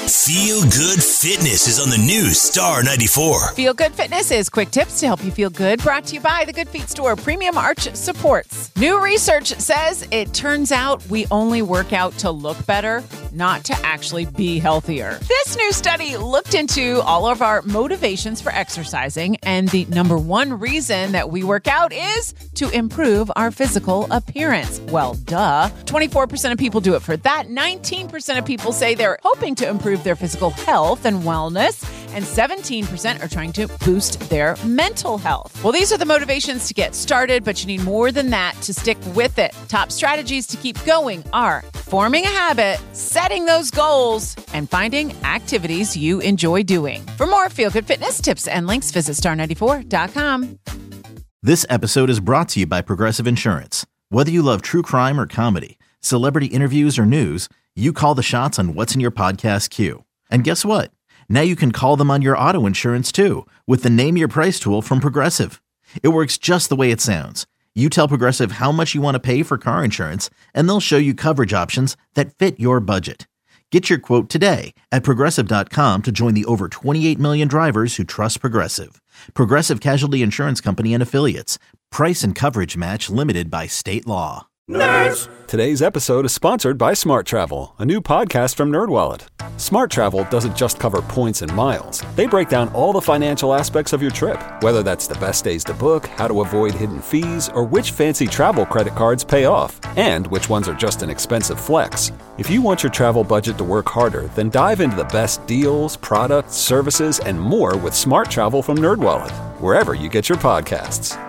Feel Good Fitness is on the new Star 94. Feel Good Fitness is quick tips to help you feel good, brought to you by the Good Feet Store Premium Arch Supports. New research says it turns out we only work out to look better, not to actually be healthier. This new study looked into all of our motivations for exercising, and the number one reason that we work out is to improve our physical appearance. Well, duh. 24% of people do it for that. 19% of people say they're hoping to improve their physical health and wellness, and 17% are trying to boost their mental health. Well, these are the motivations to get started, but you need more than that to stick with it. Top strategies to keep going are forming a habit, setting those goals, and finding activities you enjoy doing. For more Feel Good Fitness tips and links, visit star94.com. This episode is brought to you by Progressive Insurance. Whether you love true crime or comedy, celebrity interviews or news, you call the shots on what's in your podcast queue. And guess what? Now you can call them on your auto insurance too with the Name Your Price tool from Progressive. It works just the way it sounds. You tell Progressive how much you want to pay for car insurance, and they'll show you coverage options that fit your budget. Get your quote today at Progressive.com to join the over 28 million drivers who trust Progressive. Progressive Casualty Insurance Company and Affiliates. Price and coverage match limited by state law. Nerds! Today's episode is sponsored by Smart Travel, a new podcast from NerdWallet. Smart Travel doesn't just cover points and miles. They break down all the financial aspects of your trip, whether that's the best days to book, how to avoid hidden fees, or which fancy travel credit cards pay off, and which ones are just an expensive flex. If you want your travel budget to work harder, then dive into the best deals, products, services, and more with Smart Travel from NerdWallet, wherever you get your podcasts.